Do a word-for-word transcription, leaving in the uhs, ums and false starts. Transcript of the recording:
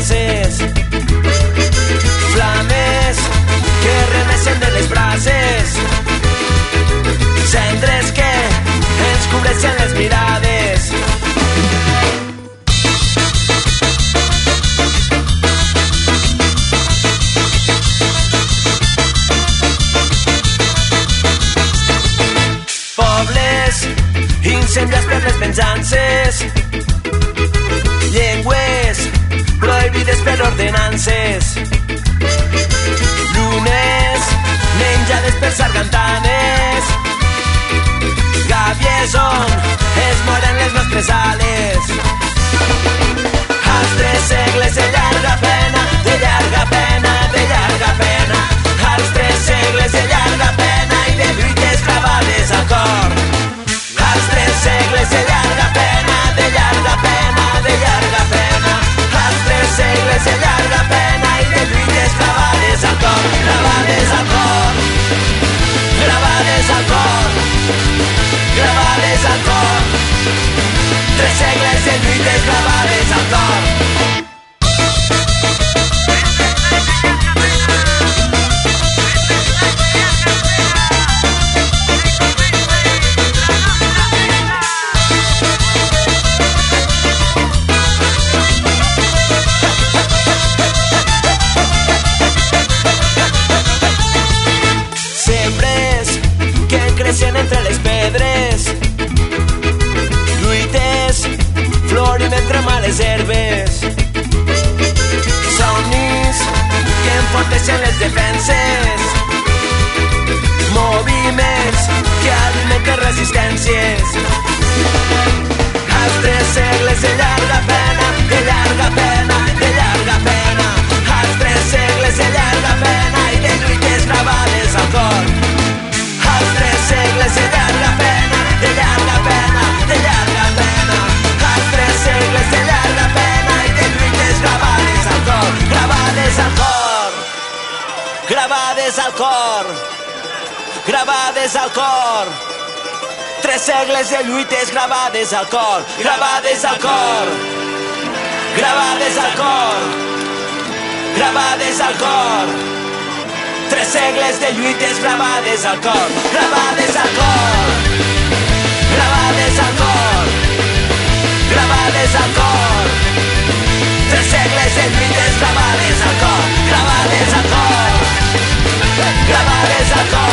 danses, flames que reneixen de les brases, cendres que ens cobreixen les mirades. Pobles incendiats per les venjances, llengües prohibides per ordenances, llunes menjades per sargantanes, gàbies on es moren les nostres ales. Als tres segles de llarga pena, de llarga pena, de llarga pena, als tres segles de llarga pena i de lluites clavades al cor. Als tres segles de llarga pena, de llarga pena, de llarga pena, als tres segles de llarga pena i de lluites clavades al cor, clavades al cor, gravades al cor, gravades al cor, tres segles de lluites clavades al cor. Entre les pedres, lluites florint entre males herbes, somnis que enforteixen les defenses, moviments que alimenten resistències. Als tres segles de llarga pena, de llarga pena, de llarga pena, als tres segles de llarga pena i de lluites gravades al cor. Als tres segles de llarga pena, de llarga pena, de llarga pena, als tres segles de llarga pena i de lluites gravades al cor, gravades al cor, gravades al cor, gravades al cor. Tres segles de lluites gravades al cor, gravades al cor, gravades al cor, gravades al cor. Tres segles de lluites gravades al cor, gravades al cor, gravades al cor, gravades al cor. Tres segles de lluites gravades al cor, gravades al cor, gravades al cor.